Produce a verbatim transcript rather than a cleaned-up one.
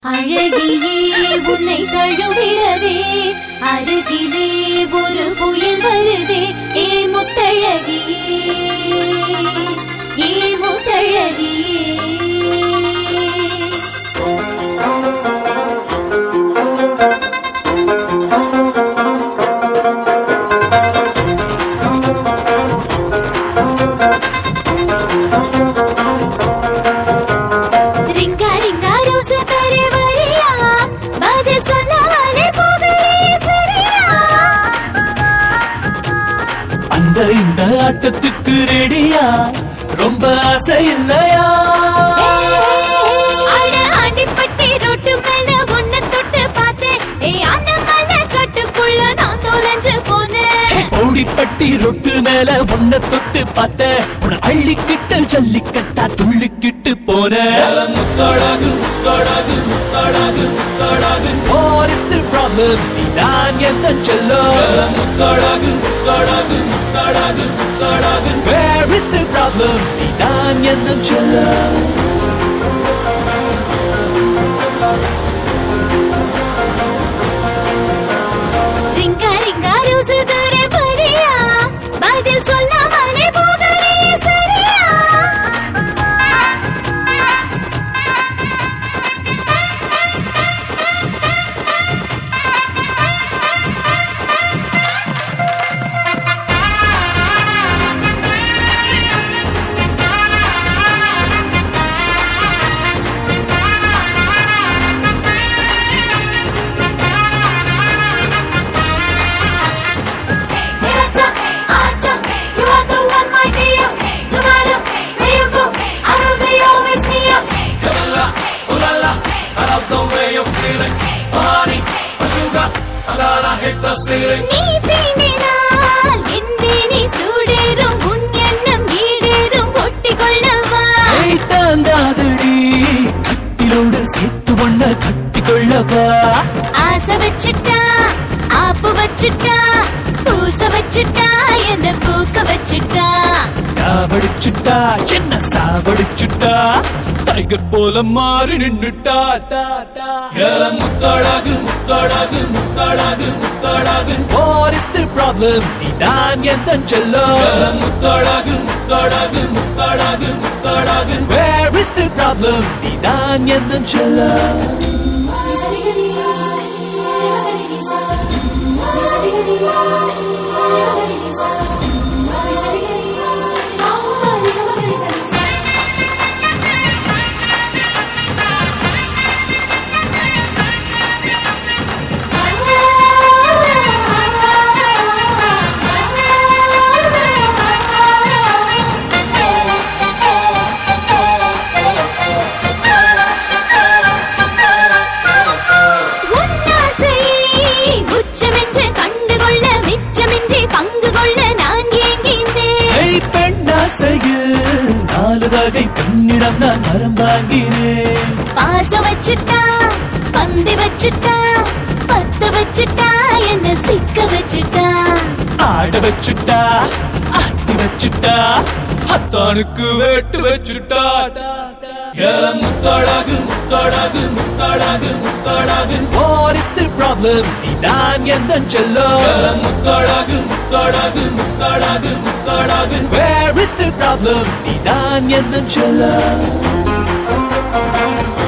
அழகியே உன்னை தழுவிடவே அருகிலே ஒரு புயல் வருதே ஏ முத்தழகியே ஏ முத்தழகியே இந்த ஆட்டத்துக்கு ரெடியா ரொம்ப ஆசை இல்லையா அடிப்பட்டி ரொட்டு மேல ஒன்ன தொட்டு பார்த்தேன் அந்த மலை கட்டுக்குள்ள நான் தொலைஞ்சு போனேன் ஓடிப்பட்டி ரொட்டு மேல ஒன்ன தொட்டு பார்த்தேன் உன அள்ளிக்கிட்டு ஜல்லிக்கட்டா துள்ளிக்கிட்டு போனேன் முத்தாடாகு முத்தாடாகு முத்தாடாகு முத்தாடாகு What is the problem? நீ நான் எந்த செல்லம் முத்தாடாகு முத்தாடாகு முத்தாடாகு முத்தாடாகு Where is the problem? நீ நான் எந்த செல்லம் ரிங்கா ரிங்கா ரோசு தூர வரியா பதில் சொல்லாமலே போகலே சரியா நீ தீண்டினால் என் மேனி சூடேறும் உன் எண்ணம் ஈடேறும் ஒட்டிக்கொள்ளவா தாந்தாதடி கட்டிலோடு சேர்த்து ஒண்ண கட்டிக்கொள்ளவா ஆசை வச்சுட்டா ஆப்பு வச்சுட்டா பூச வச்சுட்டா என்ன பூக்க வச்சுட்டா சாவடிச்சுட்டா என்ன சாவடிச்சுட்டா டைகர் போல மாறி நின்னுட்டா முத்தாடாகு முத்தாடாகு முத்தாடாகு முத்தாடாகு What is the problem? நீ நான் எந்த செல்லம் முத்தாடாகு முத்தாடாகு முத்தாடாகு முத்தாடாகு Where is the problem? நீ நான் எந்த செல்லம் நாலு வகை பெண்ணிடம் நான் வரம் வாங்கினேன் பாச வச்சுட்டா பந்தி வச்சுட்டா பத்த வச்சுட்டா என்ன சிக்க வச்சுட்டா ஆட வச்சுட்டா ஆட்டி வச்சுட்டா அத்தானுக்கு வேட்டு வச்சுட்டா முத்தாடாகு முத்தாடாகு முத்தாடாகு முத்தாடாகு What is the problem? நீ நான் எந்த செல்லம் முத்தாடாகு முத்தாடாகு முத்தாடாகு முத்தாடாகு Where is the problem? நீ நான் எந்த செல்லம்